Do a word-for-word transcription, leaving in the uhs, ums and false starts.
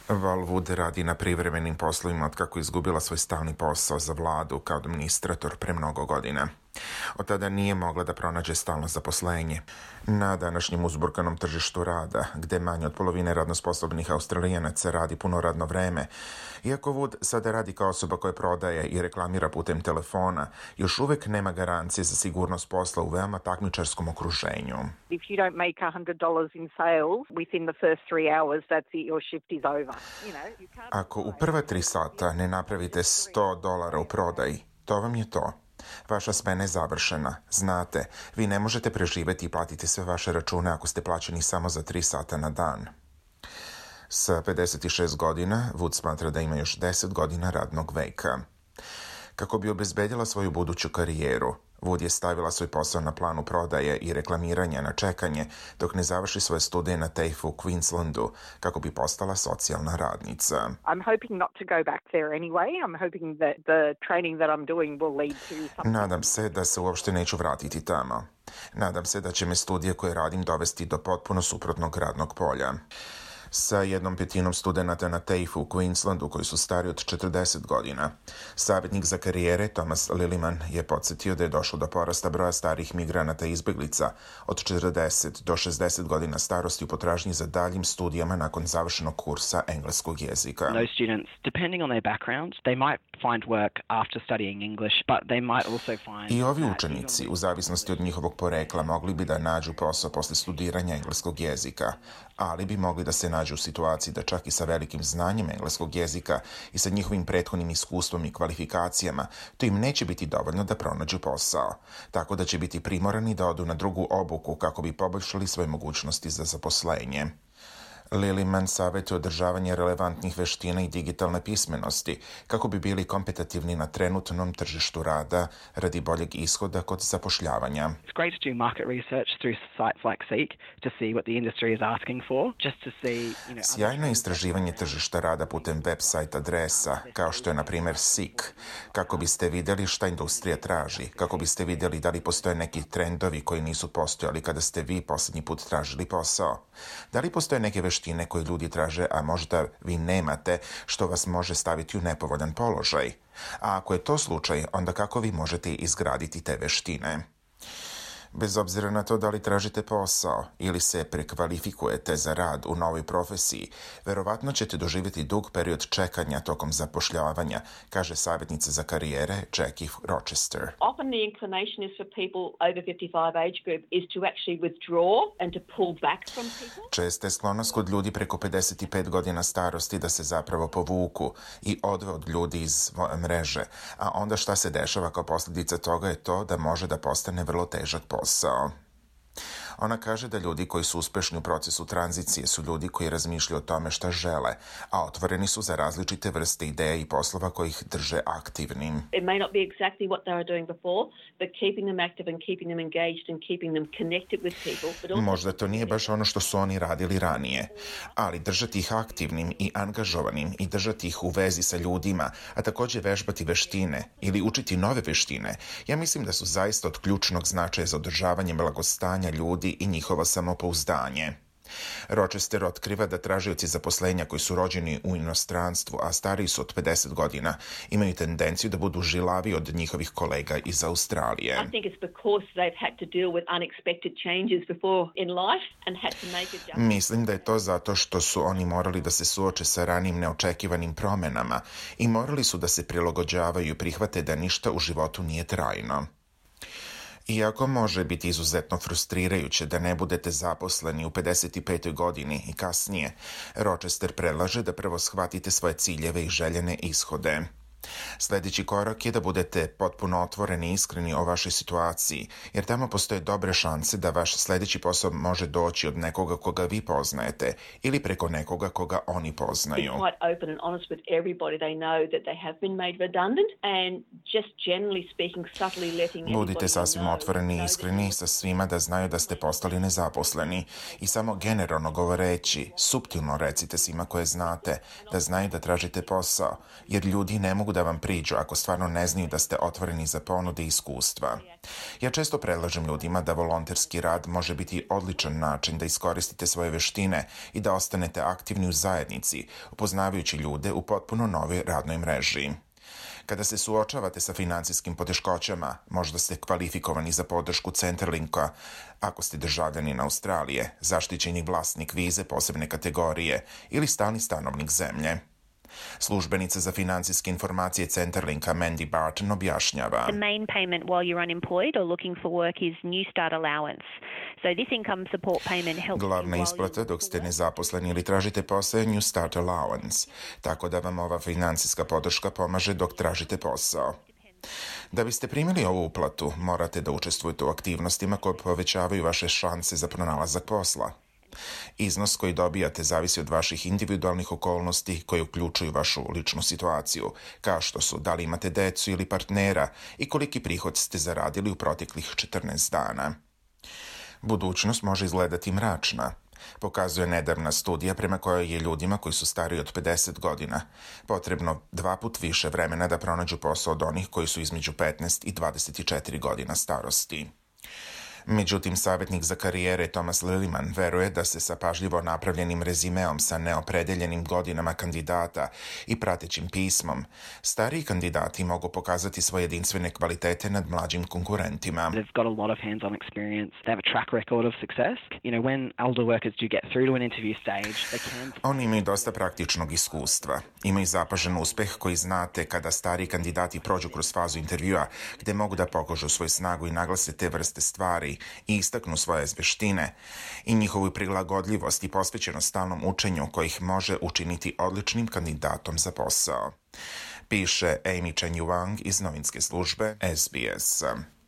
Val Wood radi na privremenim poslovima od kako izgubila svoj stalni posao za vladu kao administrator pre mnogo godina. Od tada nije mogla da pronađe stalno zaposlenje. Na današnjem uzburkanom tržištu rada, gde manje od polovine radno sposobnih Australijanaca radi puno radno vreme, iako Wood sada radi kao osoba koja prodaje i reklamira putem telefona, još uvek nema garancije za sigurnost posla u veoma takmičarskom okruženju. If you don't make one hundred dollars in sales within the first three hours, that's it, your shift is over. You know, you can't... Ako u prva tri sata ne napravite sto dolara u prodaji, to vam je to. Vaša smena je završena. Znate, vi ne možete preživeti i platiti sve vaše račune ako ste plaćeni samo za tri sata na dan. Sa pedeset šest godina, Wood smatra da ima još deset godina radnog veka. Kako bi obezbedila svoju buduću karijeru, Wood je stavila svoj posao na planu prodaje i reklamiranja na čekanje dok ne završi svoje studije na T A F E u Queenslandu kako bi postala socijalna radnica. I'm hoping not to go back there anyway. I'm hoping that the training that I'm doing will lead to something. Nadam se da se uopšte neću vratiti tamo. Nadam se da će me studije koje radim dovesti do potpuno suprotnog radnog polja. Sa jednom petinom studenta na T A F E u Queenslandu koji su stari od četrdeset godina. Savjetnik za karijere Thomas Lilliman je podsjetio da je došlo do porasta broja starih migranata i izbeglica od četrdeset do šezdeset godina starosti u potražnji za daljim studijama nakon završenog kursa engleskog jezika. Those students, depending on their background, they might find work after studying English, but they might also find... I ovi učenici, u zavisnosti od njihovog porekla, mogli bi da nađu posao posle studiranja engleskog jezika, ali bi mogli da se nađu u situaciji da čak i sa velikim znanjem engleskog jezika i sa njihovim prethodnim iskustvom i kvalifikacijama, to im neće biti dovoljno da pronađu posao, tako da će biti primorani da odu na drugu obuku kako bi poboljšali svoje mogućnosti za zaposlenje. Lilliman savjetuje održavanje relevantnih veština i digitalne pismenosti kako bi bili kompetitivni na trenutnom tržištu rada radi boljeg ishoda kod zapošljavanja. It's great to do market research through sites like Seek to see what the industry is asking for, just to see, you know, Sjajno je istraživanje tržišta rada putem website adresa, kao što je na primjer Seek, kako biste vidjeli šta industrija traži, kako biste vidjeli da li postoje neki trendovi koji nisu postojali kada ste vi posljednji put tražili posao. Da li postoje neke veštine koje ljudi traže, a možda vi nemate, što vas može staviti u nepovoljan položaj? A ako je to slučaj, onda kako vi možete izgraditi te veštine? Bez obzira na to da li tražite posao ili se prekvalifikujete za rad u novoj profesiji, verovatno ćete doživjeti dug period čekanja tokom zapošljavanja, kaže savjetnica za karijere Jackie Rochester. Often the inclination is for people over fifty-five age group is to actually withdraw and to pull back from people. Česta je sklonost kod ljudi preko pedeset pet godina starosti da se zapravo povuku i odve od ljudi iz svoje mreže, a onda šta se dešava kao posljedica toga je to da može da postane vrlo težak posao. Posao. Ona kaže da ljudi koji su uspešni u procesu tranzicije su ljudi koji razmišljaju o tome šta žele, a otvoreni su za različite vrste ideja i poslova koji ih drže aktivnim. It may not be exactly what they were doing before, but keeping them active and keeping them engaged and keeping them connected with people. But also... Možda to nije baš ono što su oni radili ranije, ali držati ih aktivnim i angažovanim i držati ih u vezi sa ljudima, a također vežbati veštine ili učiti nove veštine, ja mislim da su zaista od ključnog značaja za održavanje blagostanja ljudi i njihovo samopouzdanje. Rochester otkriva da tražioci zaposlenja koji su rođeni u inostranstvu, a stariji su od pedeset godina, imaju tendenciju da budu žilavi od njihovih kolega iz Australije. I think it's because they've had to deal with unexpected changes before in life and had to make adjustments. Mislim da je to zato što su oni morali da se suoče sa ranim neočekivanim promenama i morali su da se prilagođavaju i prihvate da ništa u životu nije trajno. Iako može biti izuzetno frustrirajuće da ne budete zaposleni u pedeset petoj godini i kasnije, Rochester predlaže da prvo shvatite svoje ciljeve i željene ishode. Sljedeći korak je da budete potpuno otvoreni i iskreni o vašoj situaciji, jer tamo postoje dobre šanse da vaš sljedeći posao može doći od nekoga koga vi poznajete ili preko nekoga koga oni poznaju. Budite sasvim otvoreni i iskreni sa svima da znaju da ste postali nezaposleni i samo generalno govoreći, suptilno recite svima koje znate da znaju da tražite posao, jer ljudi ne mogu mogu da vam priđu ako stvarno ne znaju da ste otvoreni za ponude i iskustva. Ja često predlažem ljudima da volonterski rad može biti odličan način da iskoristite svoje veštine i da ostanete aktivni u zajednici, upoznavajući ljude u potpuno novoj radnoj mreži. Kada se suočavate sa finansijskim poteškoćama, možda ste kvalifikovani za podršku Centerlinka ako ste državljanin Australije, zaštićeni vlasnik vize posebne kategorije ili stalni stanovnik zemlje. Službenica za finansijske informacije Centerlinka Mandy Barton objašnjava. The main payment while you're unemployed or looking for work is New Start allowance. So this income support payment helps. Glavna isplata dok ste nezaposleni ili tražite posao je New Start allowance, tako da vam ova finansijska podrška pomaže dok tražite posao. Da biste primili ovu uplatu, morate da učestvujete u aktivnostima koje povećavaju vaše šanse za pronalazak posla. Iznos koji dobijate zavisi od vaših individualnih okolnosti koje uključuju vašu ličnu situaciju, kao što su da li imate decu ili partnera i koliki prihod ste zaradili u proteklih četrnaest dana. Budućnost može izgledati mračna, pokazuje nedavna studija prema kojoj je ljudima koji su stariji od pedeset godina potrebno dva put više vremena da pronađu posao od onih koji su između petnaest i dvadeset četiri godina starosti. Međutim, savjetnik za karijere Thomas Lilliman veruje da se sa pažljivo napravljenim rezimeom sa neopredeljenim godinama kandidata i pratećim pismom, stariji kandidati mogu pokazati svoje jedinstvene kvalitete nad mlađim konkurentima. They've got a lot of hands-on experience. They have a track record of success. You know, when elder workers do get through to an interview stage, they can... Oni imaju dosta praktičnog iskustva. Imaju zapažen uspeh koji znate kada stariji kandidati prođu kroz fazu intervjua gde mogu da pokažu svoju snagu i naglase te vrste stvari i istaknu svoje veštine i njihovu prilagodljivost i posvećenost stalnom učenju koji ih može učiniti odličnim kandidatom za posao. Piše Amy Chen Yuang iz novinske službe S B S.